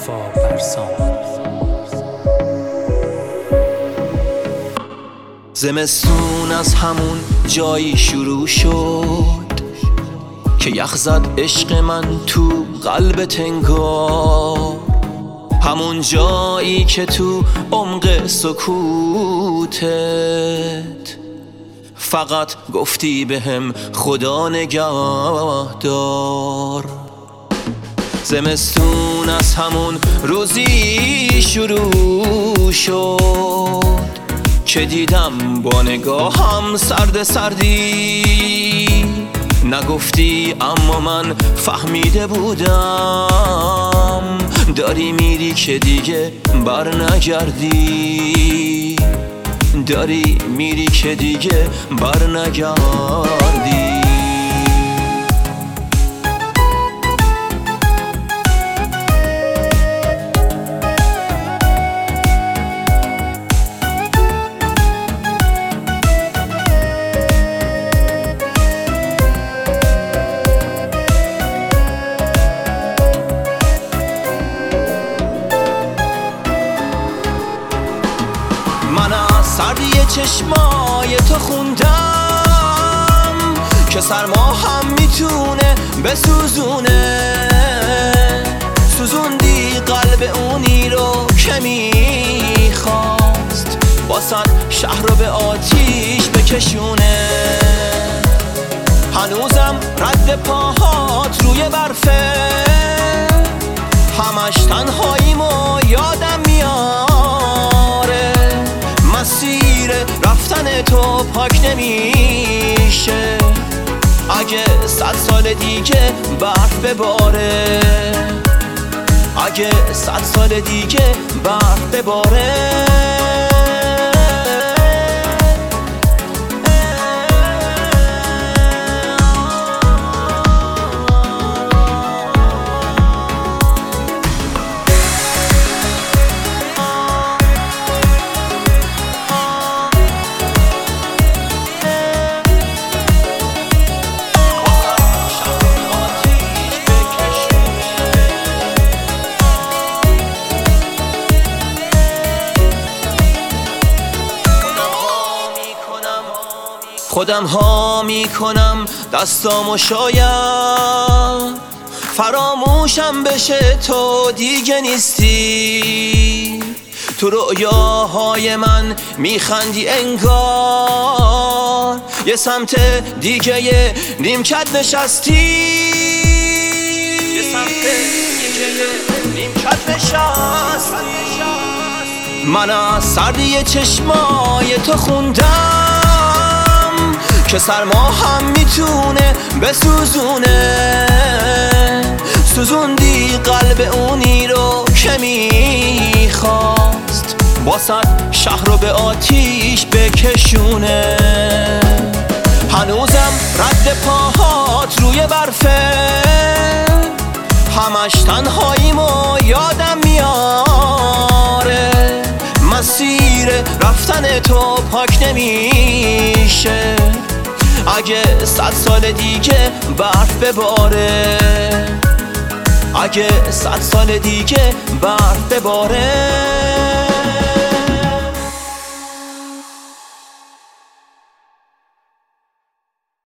وفا برسان. زمستون از همون جایی شروع شد که یخ زد عشق من تو قلب تنگار، همون جایی که تو عمق سکوتت فقط گفتی بهم خدا نگهدار. زمستون از همون روزی شروع شد که دیدم با نگاهم سرد سردی، نگفتی اما من فهمیده بودم داری میری که دیگه بر نگردی، داری میری که دیگه بر نگردی. من از سردی چشمای تو خوندم که سرما هم میتونه بسوزونه، سوزوندی قلب اونی رو که میخواست واسد شهر رو به آتیش بکشونه. هنوزم رد پاهات روی برفه، همش تنهاییمو یادم میاره، مسیر رفتن تو پاک نمیشه اگه 100 سال دیگه برف بباره، اگه 100 سال دیگه برف بباره. خودم ها میکنم دستامو شاید فراموشم بشه تو دیگه نیستی، تو رؤیاهای من میخندی انگار یه سمت دیگه یه نیمکت نشستی، یه سمت دیگه یه نیمکت نشستی. من از سردی چشمای تو خوندم که سرما هم میتونه بسوزونه، سوزوندی قلب اونی رو که میخواست واسد شهر رو به آتیش بکشونه. هنوزم رد پاهات روی برفه، همش تنهاییمو یادم میاره، مسیر رفتن تو پاک نمیشه اگه 100 سال دیگه برف بباره، اگه 100 سال دیگه برف بباره.